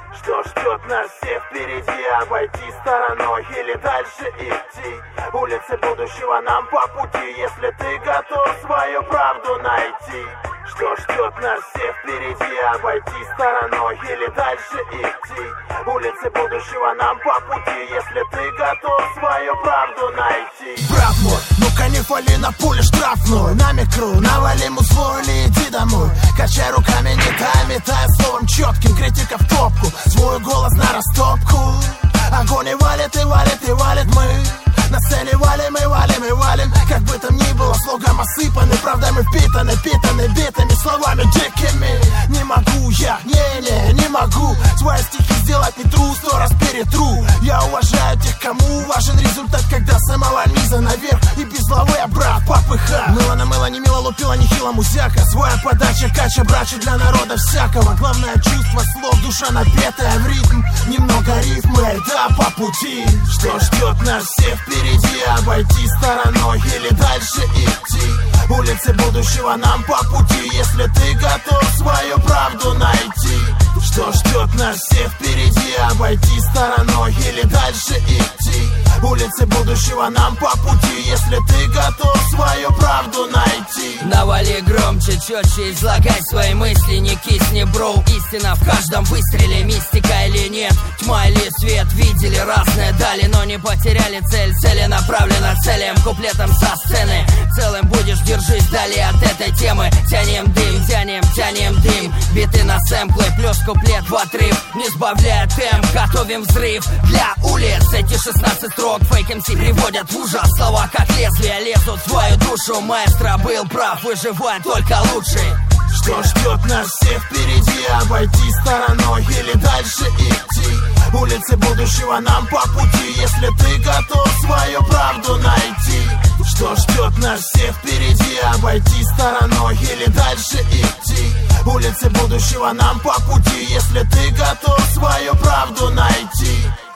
Что ждет нас всех впереди? Обойти стороной или дальше идти? Улицы будущего нам по пути, если ты готов свою правду найти. Что ждет нас всех впереди? Обойти стороной или дальше идти? Улицы будущего нам по пути, если ты готов свою правду найти. Брат мой, ну-ка не фали на пуле штрафную. На микру, навали музло или иди домой. Качай руками, не метай словом четким, критика в топку. Свой голос на растопку. Огонь и валит, и валит, и валит мы. На сцене валим, и валим, и валим. Как бы там ни было, слогом осыпаны, правдой мы впитаны, питаны битыми словами дикими. Не могу я, не могу свои стихи сделать не тру, 100 раз перетру. Я уважаю тех, кому важен результат, когда самого низа наверх и без главы, а брат попыха. Мыло на мыло, не мило, лупила, не хило музяка. Своя подача, кача, брача для народа всякого. Главное чувство слов, душа напетая в ритм. Немного рифмы, да, по пути. Что ждет нас всех впереди? Обойти стороной или дальше идти? Улицы будущего нам по пути, если ты готов свою правду найти. Что ждет нас всех впереди? Обойти стороной или дальше идти? Улицы будущего нам по пути, если ты готов свою правду найти. Навали громче, четче, излагай свои мысли, не кисни, бро. Истина в каждом выстреле, мистика или нет, тьма или свет. Видели разное, дали, но не потеряли цель. Целенаправленно целям, куплетом со сцены. Целым будешь, держись вдали от этой темы. Тянем дым, тянем дым. Биты на сэмплы, плюс куплет в отрыв. Не сбавляя темп, готовим взрыв для улиц. Эти 16 строк фейк МС приводят в ужас. Слова как лезвия лезут в твою душу. Маэстро был прав, выживает только лучший. Что ждет нас всех впереди? Обойти стороной или дальше идти? Улицы будущего нам по пути, если ты готов свою правду найти. Что ждет нас всех впереди? Обойти стороной или дальше идти? Улицы будущего нам по пути, если ты готов свою правду найти.